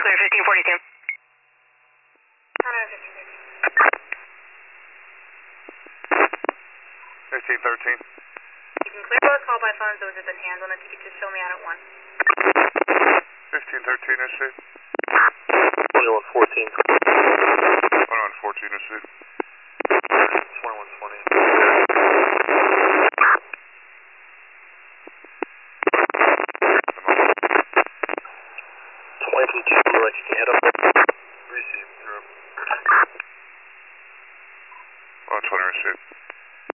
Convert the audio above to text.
clear 1542. 1513. You can clear both call by phones. Those have been hands on the ticket. Just fill me out at 1. 1513 issued. 2114. 2114 issued. 2120. 22, like you can hit up. Receive, group. 120 issued.